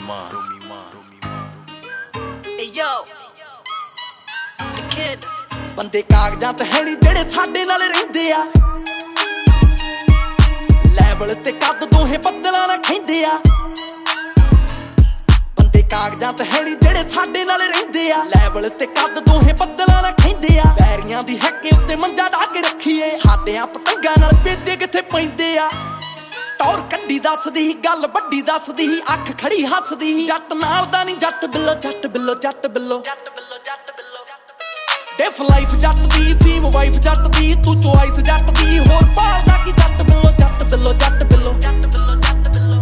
Hey yo, the kid. ਬੰਦੇ ਕਾਗਜ਼ਾਂ 'ਚ ਹੈ ਨੀ ਜਿਹੜੇ ਸਾਡੇ ਨਾਲ ਰਹਿੰਦੇ ਆ ਲੈਵਲ ਤੇ ਕੱਦ ਦੋਹੇ ਬੱਦਲਾਂ ਨਾਲ ਖੈਂਦੇ ਆ ਬੰਦੇ ਕਾਗਜ਼ਾਂ 'ਚ ਹੈ ਨੀ ਜਿਹੜੇ ਸਾਡੇ ਨਾਲ ਰਹਿੰਦੇ ਆ ਲੈਵਲ ਤੇ ਕੱਦ ਦੋਹੇ ਬੱਦਲਾਂ ਨਾਲ ਖੈਂਦੇ ਆ ਵੈਰੀਆਂ ਦੀ ਹੈਕੇ ਉੱਤੇ ਮੰਜਾ ਢਾ ਕੇ ਰੱਖੀਏ ਸਾਡਿਆਂ ਪਤੰਗਾਂ ਨਾਲ ਪੇਜੇ ਕਿੱਥੇ ਪੈਂਦੇ ਆ ਟੌਰ ਕੱਢੀ ਦੱਸਦੀ ਹੀ ਗੱਲ ਵੱਡੀ ਦੱਸਦੀ ਹੀ ਅੱਖ ਖੜੀ ਹੱਸਦੀ ਹੀ ਜੱਟ ਨਾਲ ਦਾ ਨਹੀਂ ਜੱਟ ਬਿੱਲੋ ਜੱਟ ਬਿੱਲੋ ਜੱਟ ਬਿੱਲੋ Jat below, jat below. ਡਿਫ ਲਾਈਫ ਜੱਟ ਦੀ ਫੀਮ ਵਾਈਫ ਜੱਟ ਦੀ ਤੂੰ ਚੋਇਸ ਜੱਟ ਦੀ ਹੋਰ ਭਾਲਦਾ ਕੀ ਜੱਟ ਬਿੱਲੋ ਜੱਟ ਬਿੱਲੋ ਜੱਟ ਬਿੱਲੋ Jat below, jat below.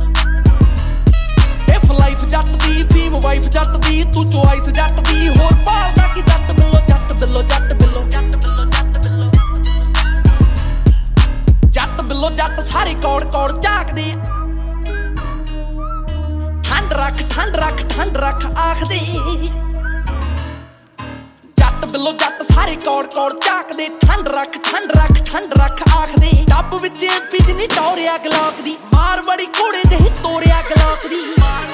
ਡਿਫ ਲਾਈਫ ਜੱਟ ਦੀ ਫੀਮ ਵਾਈਫ ਜੱਟ ਦੀ ਤੂੰ ਚੋਇਸ ਜੱਟ ਦੀ ਹੋਰ ਭਾਲਦਾ ਕੀ ਜੱਟ ਬਿੱਲੋ ਜੱਟ ਬਿੱਲੋ ਜੱਟ ਬਿੱਲੋ Jat below, jat below. ਜੱਟ ਬਿੱਲੋ ਜੱਟ ਸਾਰੇ ਕੌੜ ਕੌੜ ਝਾਕਦੇ ਠੰਡ ਰੱਖ ਆਖਦੇ ਜੱਟ ਬਿੱਲੋ ਜੱਟ ਸਾਰੇ ਕੌੜ ਕੌੜ ਝਾਕਦੇ ਠੰਡ ਰੱਖ ਆਖਦੇ ਟੱਬ ਵਿੱਚ ਬਿਜਲੀ ਟੌਰਿਆ ਗਲਾਕ ਦੀ ਮਾਰ ਬੜੀ ਘੋੜੇ ਜਿਹੀ ਤੋਰਿਆ ਗਲਾਕ ਦੀ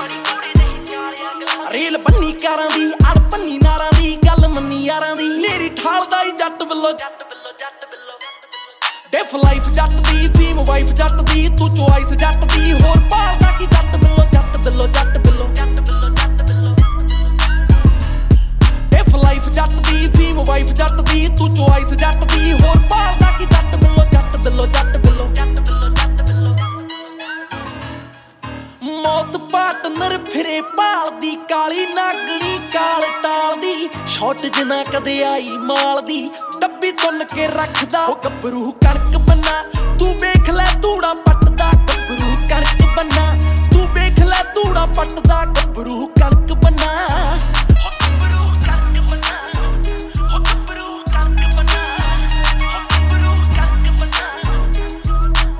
ਰੇਲ ਬੰਨੀ ਕਾਰਾਂ ਦੀ ਅੜ ਪੰਨੀ ਨਾਰਾਂ ਦੀ ਗੱਲ ਮੰਨੀ ਯਾਰਾਂ ਦੀ ਨੇਰੀ ਠਾਲਦਾ ਈ ਜੱਟ ਬਿੱਲੋ Jat below, jat below. ਡਿਫ ਲਾਈਫ ਜੱਟ ਦੀ ਫੀਮ ਵਾਈਫ ਜੱਟ ਦੀ ਤੂੰ ਚੋਇਸ ਜੱਟ ਦੀ ਹੋਰ ਭਾਲਦਾ ਕੀ ਜੱਟ ਬਿੱਲੋ ਜੱਟ ਬਿੱਲੋ ਜੱਟ ਬਿੱਲੋ Jat below, jat below. ਡਿਫ ਲਾਈਫ ਜੱਟ ਦੀ ਫੀਮ ਵਾਈਫ ਜੱਟ ਦੀ ਤੂੰ ਚੋਇਸ ਜੱਟ ਦੀ ਹੋਰ ਭਾਲਦਾ ਕੀ ਜੱਟ ਬਿੱਲੋ ਜੱਟ ਬਿੱਲੋ ਜੱਟ ਬਿੱਲੋ Jat below, jat below. ਮੌਤ ਪਾਰਟਨਰ ਫਿਰੇ ਭਾਲਦੀ ਕਾਲੀ ਨਾਗਣੀ ਕਾਲ ਟਾਲਦੀ ਸ਼ਾਟ ਜਿਨਾ ਕਦੇ ਆਈ ਮਾਲ ਦੀ ਡੱਬੀ ਤੁੰਨ ਕੇ ਰੱਖਦਾ ਉਹ ਗੱਭਰੂ ਕਣਕ ਬੰਨਾ ਤੂੰ ਵੇਖ ਲੈ ਧੂੜਾ ਪੱਟਦਾ ਗੱਭਰੂ ਕਣਕ ਬੰਨਾ ਤੂੰ ਵੇਖ ਲੈ ਧੂੜਾ ਪੱਟਦਾ ਗੱਭਰੂ ਕਣਕ ਬੰਨਾ Ho gabru kank bana. Ho gabru kank bana. Ho gabru kank bana.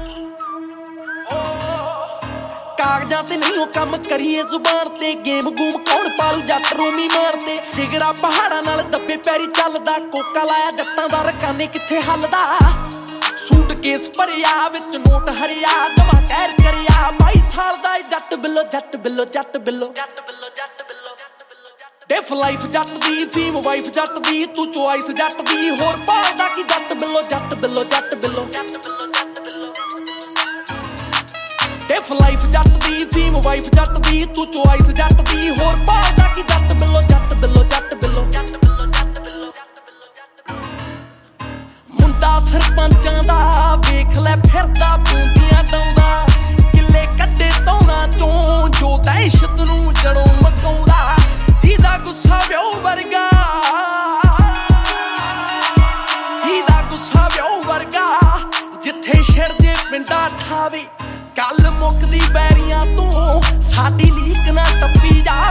ਕਾਗਜ਼ਾਂ ਤੇ ਨਹੀਂ ਉਹ ਕੰਮ ਕਰੀਏ ਜ਼ੁਬਾਨ ਤੇ ਗੇਮ ਗੂਮ ਕੌਣ ਪਾਲੂ ਜੱਟ ਰੋਮੀ ਮਾਰਦੇ ਜਿਗਰਾ ਪਹਾੜਾਂ ਨਾਲ ਦੱਬੇ ਪੈਰੀ ਚੱਲਦਾ ਕੋਕਾ ਲਾਇਆ ਜੱਟਾਂ ਦਾ ਰਕਾਨੇ ਕਿੱਥੇ ਹੱਲਦਾ ਸੂਟ ਕੇਸ ਭਰਿਆ ਵਿੱਚ ਨੋਟ ਹਰਿਆ ਜਮਾ ਕਹਿਰ ਕਰਿਆ 22 ਸਾਲ ਦਾ ਜੱਟ ਬਿੱਲੋ ਜੱਟ ਬਿੱਲੋ ਜੱਟ ਬਿੱਲੋ Jat below, jat below. ਡਿਫ ਲਾਈਫ ਜੱਟ ਦੀ ਫੀਮ ਵਾਈਫ ਜੱਟ ਦੀ ਤੂੰ ਚੋਇਸ ਜੱਟ ਦੀ ਹੋਰ ਭਾਲਦਾ ਕੀ ਜੱਟ ਬਿੱਲੋ ਜੱਟ ਬਿੱਲੋ ਜੱਟ ਬਿੱਲੋ Jat below, jat below. ਡਿਫ ਲਾਈਫ ਜੱਟ ਦੀ ਫੀਮ ਵਾਈਫ ਜੱਟ ਦੀ ਤੂੰ ਚੋਇਸ ਜੱਟ ਦੀ ਹੋਰ ਭਾਲਦਾ ਕੀ ਜੱਟ ਬਿੱਲੋ ਜੱਟ ਬਿੱਲੋ ਜੱਟ ਬਿੱਲੋ Jat below, jat below. ਮੁੰਡਾ ਸਰਪੰਚਾਂ ਦਾ ਵੇਖ ਲੈ ਫਿਰਦਾ ਪੂੰਦੀਆਂ ਡਾਉਂਦਾ ਕਿੱਲੇ ਕੱਢੇ ਤੌਣਾ ਚੋਂ ਜੋ ਦਹਿਸ਼ਤ ਨੂੰ ਜੜੋਂ ਮਕਾਉਂਦਾ ਜਿਹਦਾ ਗੁੱਸਾ ਵਿਓ ਵਰਗਾ ਜਿੱਥੇ ਛਿੜਦੇ ਪਿੰਡਾ ਠਾਵੇ ਗੱਲ ਮੁੱਕਦੀ ਬੈਰੀਆਂ ਤੋਂ ਸਾਡੀ ਲੀਕ ਨਾ ਟੱਪੀ ਜਾ